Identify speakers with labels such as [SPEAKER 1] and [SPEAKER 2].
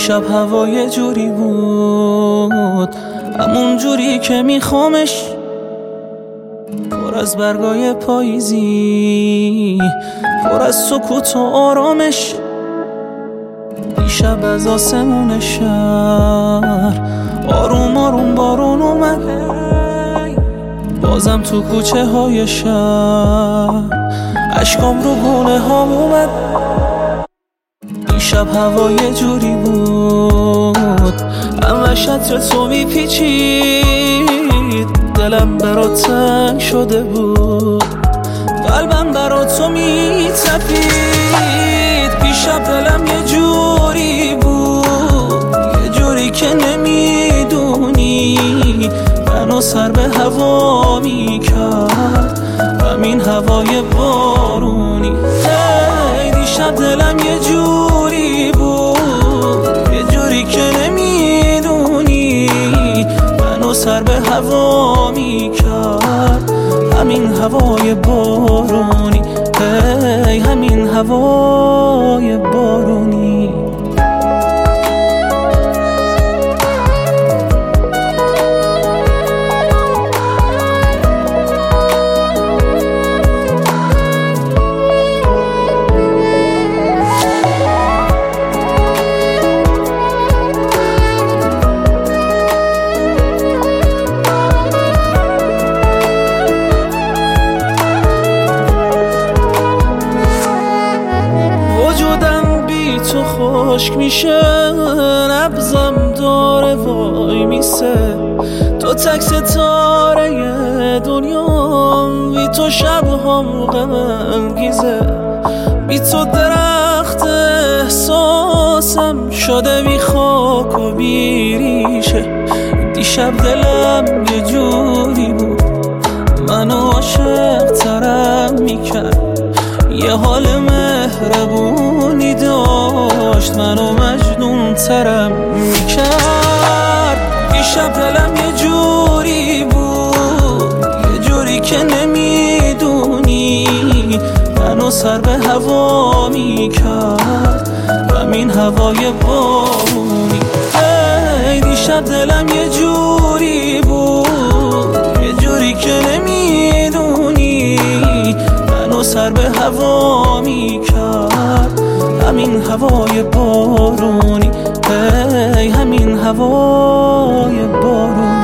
[SPEAKER 1] دیشب هوا یه جوری بود، همون جوری که میخوامش، پر از برگای پاییزی، پر از سکوت و آرامش. دیشب از آسمون شهر آروم آروم بارون اومد، بازم تو کوچه های شهر اشکام رو گونه ها اومد. دیشب هوا یه جوری بود، همش عطر تو میپیچید، دلم برات تنگ شده بود، قلبم برات تو میتپید. دیشب دلم یه جوری بود، یه جوری که نمیدونی، منو سر به هوا میکرد همین هوای بارونی. دیشب دلم یه جوری بود، یه جوری که نمیدونی، منو سر به هوا میکرد همین هوای بارونی. همین هوای بارونی. تو خشک میشه، نبضم داره وای میسه، تو تک ستاره دنیام، بی تو شبهام غم انگیزه، بی تو درخت احساسم شده بی خاک و بی ریشه. دیشب دلم یه جوری بود، منو عاشق ترم میکرد، یه حال مهربونی داشت، منو مجنون ترم میکرد. دیشب دلم یه جوری بود، یه جوری که نمیدونی، منو سر به هوا میکرد همین هوای بارونی. دیشب دلم یه جوری بود، یه جوری که نمیدونی، منو سر به هوا میکرد همین هوای بارونی. همین هوای بارونی.